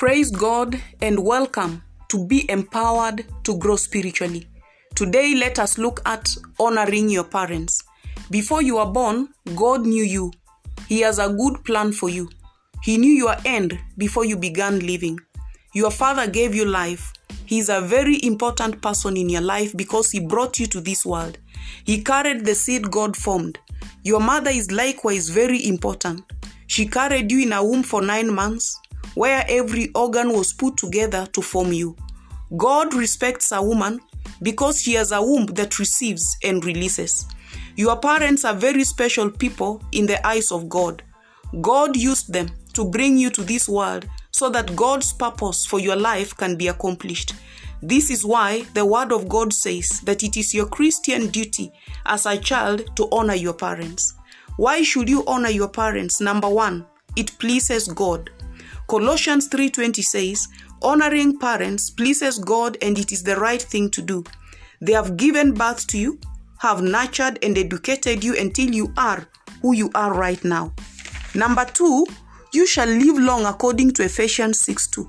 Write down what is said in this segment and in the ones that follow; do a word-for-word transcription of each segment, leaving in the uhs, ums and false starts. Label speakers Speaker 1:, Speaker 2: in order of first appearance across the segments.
Speaker 1: Praise God and welcome to Be Empowered to Grow Spiritually. Today, let us look at honoring your parents. Before you were born, God knew you. He has a good plan for you. He knew your end before you began living. Your father gave you life. He is a very important person in your life because he brought you to this world. He carried the seed God formed. Your mother is likewise very important. She carried you in a womb for nine months, where every organ was put together to form you. God respects a woman because she has a womb that receives and releases. Your parents are very special people in the eyes of God. God used them to bring you to this world so that God's purpose for your life can be accomplished. This is why the Word of God says that it is your Christian duty as a child to honor your parents. Why should you honor your parents? Number one, it pleases God. Colossians three twenty says, honoring parents pleases God and it is the right thing to do. They have given birth to you, have nurtured and educated you until you are who you are right now. Number two, you shall live long according to Ephesians six two.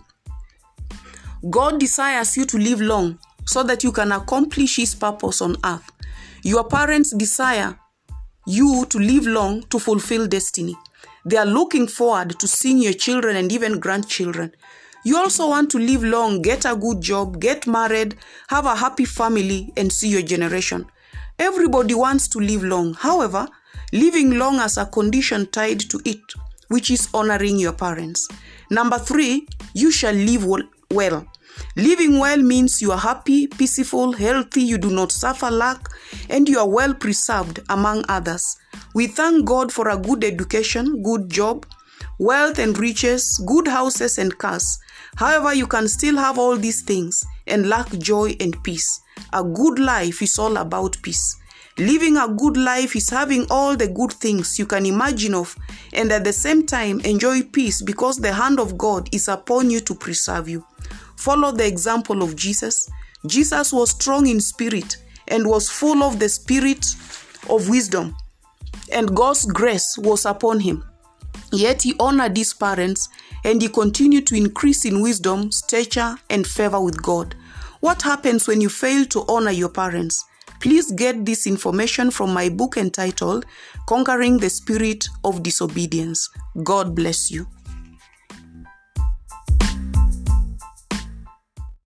Speaker 1: God desires you to live long so that you can accomplish His purpose on earth. Your parents desire you to live long to fulfill destiny. They are looking forward to seeing your children and even grandchildren. You also want to live long, get a good job, get married, have a happy family, and see your generation. Everybody wants to live long. However, living long has a condition tied to it, which is honoring your parents. Number three, you shall live well. Living well means you are happy, peaceful, healthy, you do not suffer lack, and you are well preserved among others. We thank God for a good education, good job, wealth and riches, good houses and cars. However, you can still have all these things and lack joy and peace. A good life is all about peace. Living a good life is having all the good things you can imagine of and at the same time enjoy peace because the hand of God is upon you to preserve you. Follow the example of Jesus. Jesus was strong in spirit and was full of the spirit of wisdom, and God's grace was upon him. Yet he honored his parents and he continued to increase in wisdom, stature, and favor with God. What happens when you fail to honor your parents? Please get this information from my book entitled Conquering the Spirit of Disobedience. God bless you.